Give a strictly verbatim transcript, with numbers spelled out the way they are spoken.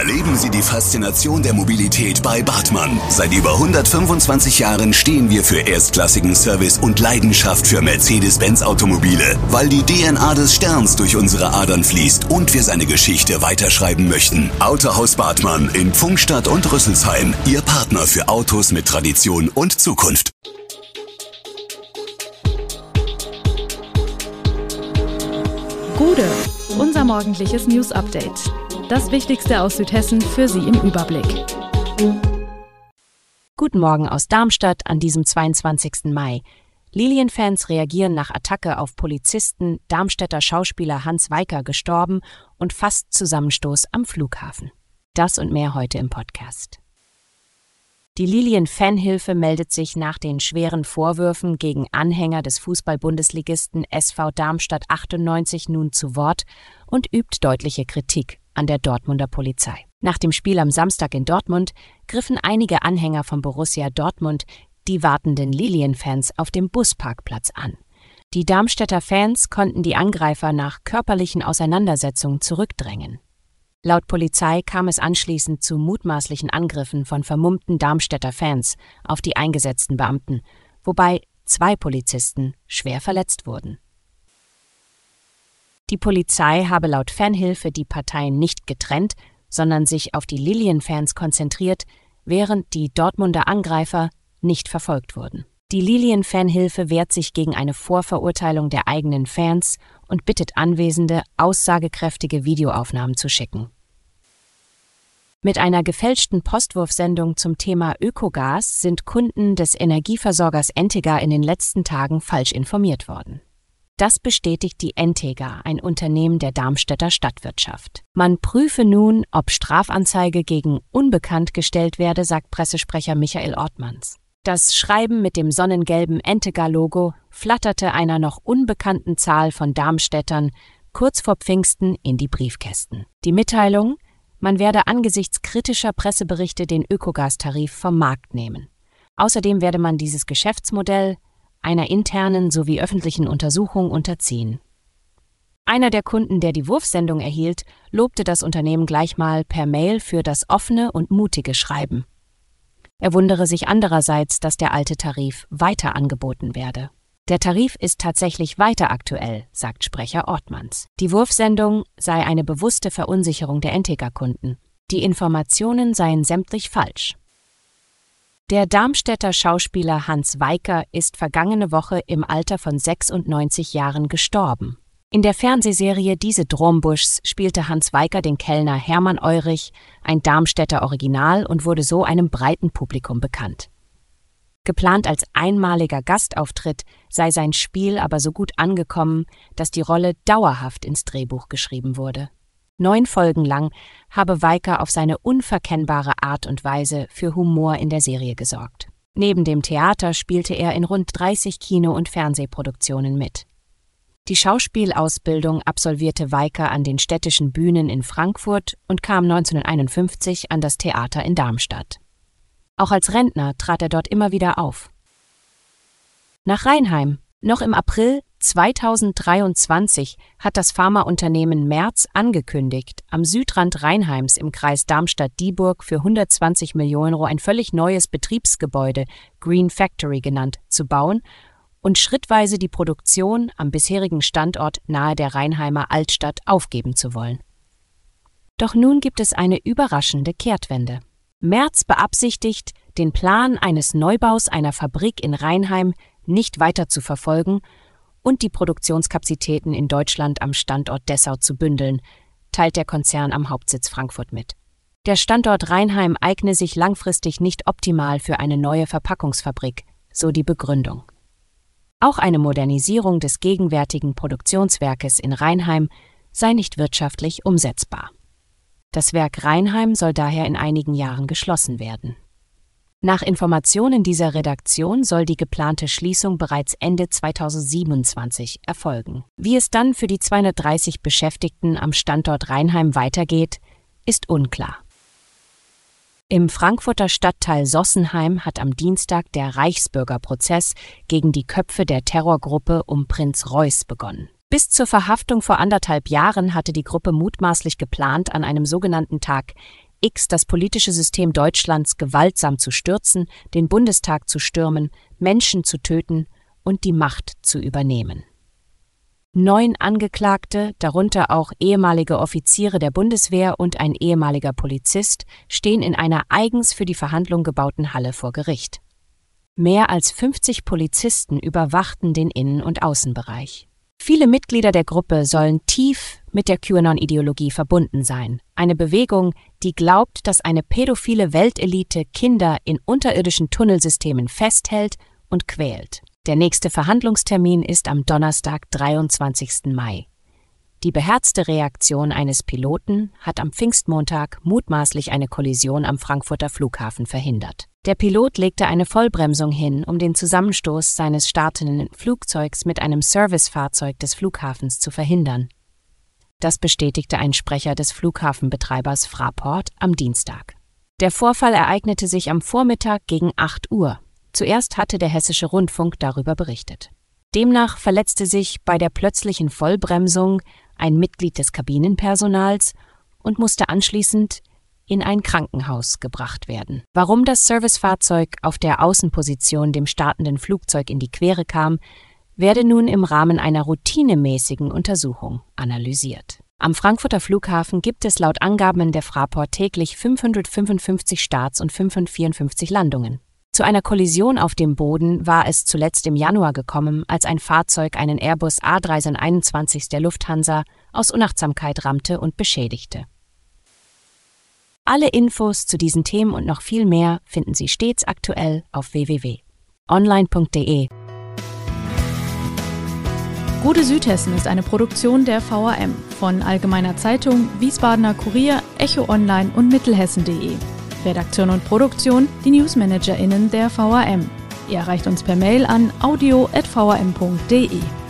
Erleben Sie die Faszination der Mobilität bei Bartmann. Seit über hundertfünfundzwanzig Jahren stehen wir für erstklassigen Service und Leidenschaft für Mercedes-Benz Automobile, weil die D N A des Sterns durch unsere Adern fließt und wir seine Geschichte weiterschreiben möchten. Autohaus Bartmann in Pfungstadt und Rüsselsheim. Ihr Partner für Autos mit Tradition und Zukunft. Gude, unser morgendliches News-Update. Das Wichtigste aus Südhessen für Sie im Überblick. Guten Morgen aus Darmstadt an diesem zweiundzwanzigsten Mai. Lilienfans reagieren nach Attacke auf Polizisten, Darmstädter Schauspieler Hans Weicker gestorben und fast Zusammenstoß am Flughafen. Das und mehr heute im Podcast. Die Lilien-Fanhilfe meldet sich nach den schweren Vorwürfen gegen Anhänger des Fußball-Bundesligisten S V Darmstadt achtundneunzig nun zu Wort und übt deutliche Kritik an der Dortmunder Polizei. Nach dem Spiel am Samstag in Dortmund griffen einige Anhänger von Borussia Dortmund die wartenden Lilien-Fans auf dem Busparkplatz an. Die Darmstädter Fans konnten die Angreifer nach körperlichen Auseinandersetzungen zurückdrängen. Laut Polizei kam es anschließend zu mutmaßlichen Angriffen von vermummten Darmstädter Fans auf die eingesetzten Beamten, wobei zwei Polizisten schwer verletzt wurden. Die Polizei habe laut Fanhilfe die Parteien nicht getrennt, sondern sich auf die Lilien-Fans konzentriert, während die Dortmunder Angreifer nicht verfolgt wurden. Die Lilien-Fanhilfe wehrt sich gegen eine Vorverurteilung der eigenen Fans und bittet Anwesende, aussagekräftige Videoaufnahmen zu schicken. Mit einer gefälschten Postwurfsendung zum Thema Ökogas sind Kunden des Energieversorgers Entega in den letzten Tagen falsch informiert worden. Das bestätigt die Entega, ein Unternehmen der Darmstädter Stadtwirtschaft. Man prüfe nun, ob Strafanzeige gegen Unbekannt gestellt werde, sagt Pressesprecher Michael Ortmanns. Das Schreiben mit dem sonnengelben Entega-Logo flatterte einer noch unbekannten Zahl von Darmstädtern kurz vor Pfingsten in die Briefkästen. Die Mitteilung, man werde angesichts kritischer Presseberichte den Ökogastarif vom Markt nehmen. Außerdem werde man dieses Geschäftsmodell einer internen sowie öffentlichen Untersuchung unterziehen. Einer der Kunden, der die Wurfsendung erhielt, lobte das Unternehmen gleich mal per Mail für das offene und mutige Schreiben. Er wundere sich andererseits, dass der alte Tarif weiter angeboten werde. Der Tarif ist tatsächlich weiter aktuell, sagt Sprecher Ortmanns. Die Wurfsendung sei eine bewusste Verunsicherung der Entega-Kunden. Die Informationen seien sämtlich falsch. Der Darmstädter Schauspieler Hans Weicker ist vergangene Woche im Alter von sechsundneunzig Jahren gestorben. In der Fernsehserie Diese Drombuschs spielte Hans Weicker den Kellner Hermann Eurich, ein Darmstädter Original, und wurde so einem breiten Publikum bekannt. Geplant als einmaliger Gastauftritt sei sein Spiel aber so gut angekommen, dass die Rolle dauerhaft ins Drehbuch geschrieben wurde. Neun Folgen lang habe Weicker auf seine unverkennbare Art und Weise für Humor in der Serie gesorgt. Neben dem Theater spielte er in rund dreißig Kino- und Fernsehproduktionen mit. Die Schauspielausbildung absolvierte Weicker an den städtischen Bühnen in Frankfurt und kam neunzehnhunderteinundfünfzig an das Theater in Darmstadt. Auch als Rentner trat er dort immer wieder auf. Nach Rheinheim. Noch im April zweitausenddreiundzwanzig hat das Pharmaunternehmen Merz angekündigt, am Südrand Rheinheims im Kreis Darmstadt-Dieburg für hundertzwanzig Millionen Euro ein völlig neues Betriebsgebäude, Green Factory genannt, zu bauen und schrittweise die Produktion am bisherigen Standort nahe der Rheinheimer Altstadt aufgeben zu wollen. Doch nun gibt es eine überraschende Kehrtwende. Merz beabsichtigt, den Plan eines Neubaus einer Fabrik in Rheinheim nicht weiter zu verfolgen und die Produktionskapazitäten in Deutschland am Standort Dessau zu bündeln, teilt der Konzern am Hauptsitz Frankfurt mit. Der Standort Rheinheim eigne sich langfristig nicht optimal für eine neue Verpackungsfabrik, so die Begründung. Auch eine Modernisierung des gegenwärtigen Produktionswerkes in Rheinheim sei nicht wirtschaftlich umsetzbar. Das Werk Rheinheim soll daher in einigen Jahren geschlossen werden. Nach Informationen dieser Redaktion soll die geplante Schließung bereits Ende zweitausendsiebenundzwanzig erfolgen. Wie es dann für die zweihundertdreißig Beschäftigten am Standort Rheinheim weitergeht, ist unklar. Im Frankfurter Stadtteil Sossenheim hat am Dienstag der Reichsbürgerprozess gegen die Köpfe der Terrorgruppe um Prinz Reuß begonnen. Bis zur Verhaftung vor anderthalb Jahren hatte die Gruppe mutmaßlich geplant, an einem sogenannten Tag X das politische System Deutschlands gewaltsam zu stürzen, den Bundestag zu stürmen, Menschen zu töten und die Macht zu übernehmen. Neun Angeklagte, darunter auch ehemalige Offiziere der Bundeswehr und ein ehemaliger Polizist, stehen in einer eigens für die Verhandlung gebauten Halle vor Gericht. Mehr als fünfzig Polizisten überwachten den Innen- und Außenbereich. Viele Mitglieder der Gruppe sollen tief mit der QAnon-Ideologie verbunden sein. Eine Bewegung, die glaubt, dass eine pädophile Weltelite Kinder in unterirdischen Tunnelsystemen festhält und quält. Der nächste Verhandlungstermin ist am Donnerstag, dreiundzwanzigsten Mai. Die beherzte Reaktion eines Piloten hat am Pfingstmontag mutmaßlich eine Kollision am Frankfurter Flughafen verhindert. Der Pilot legte eine Vollbremsung hin, um den Zusammenstoß seines startenden Flugzeugs mit einem Servicefahrzeug des Flughafens zu verhindern. Das bestätigte ein Sprecher des Flughafenbetreibers Fraport am Dienstag. Der Vorfall ereignete sich am Vormittag gegen acht Uhr. Zuerst hatte der Hessische Rundfunk darüber berichtet. Demnach verletzte sich bei der plötzlichen Vollbremsung ein Mitglied des Kabinenpersonals und musste anschließend in ein Krankenhaus gebracht werden. Warum das Servicefahrzeug auf der Außenposition dem startenden Flugzeug in die Quere kam, werde nun im Rahmen einer routinemäßigen Untersuchung analysiert. Am Frankfurter Flughafen gibt es laut Angaben der Fraport täglich fünfhundertfünfundfünfzig Starts und fünfhundertvierundfünfzig Landungen. Zu einer Kollision auf dem Boden war es zuletzt im Januar gekommen, als ein Fahrzeug einen Airbus A drei einundzwanzig der Lufthansa aus Unachtsamkeit rammte und beschädigte. Alle Infos zu diesen Themen und noch viel mehr finden Sie stets aktuell auf w w w punkt online punkt d e. Gute Südhessen ist eine Produktion der V A M von Allgemeiner Zeitung, Wiesbadener Kurier, Echo Online und Mittelhessen punkt de. Redaktion und Produktion, die NewsmanagerInnen der V A M. Ihr erreicht uns per Mail an audio at v a m punkt d e.